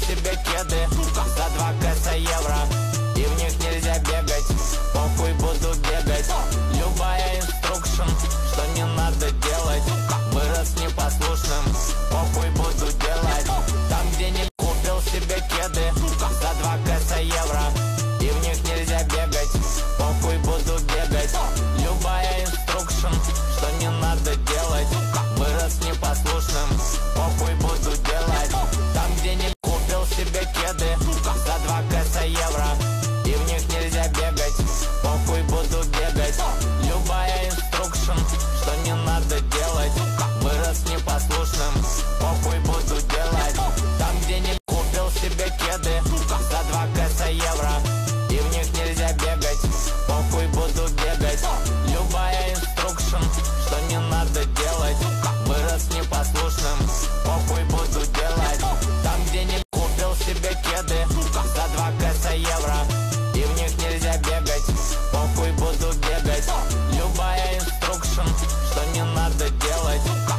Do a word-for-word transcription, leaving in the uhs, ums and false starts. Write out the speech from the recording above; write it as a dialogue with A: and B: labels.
A: себе кеды за два кэса евро, и в них нельзя бегать. Похуй, буду бегать. Любая инструкшн, что не надо делать. Вырос непослушным, похуй, буду делать. Там, где не купил себе кеды за два кэса евро, и в них нельзя бегать. Похуй, буду бегать. Любая инструкшн, что не надо делать. Вырос непослушным, похуй, буду делать. Там, где не купил себе кеды за два кэса евро, и в них нельзя бегать. Похуй, буду бегать. Любая инструкшн, что не надо делать. Вырос непослушным, похуй, буду делать. Там, где не купил себе кеды за два кэса евро, и в них нельзя бегать. Похуй, буду бегать. Любая инструкшн, что не надо делать. Вырос непослушным, похуй, буду делать. Там, где не купил себе кеды за два кэса евро, и в них нельзя бегать. Похуй, буду бегать. Любая инструкшн, что не надо делать.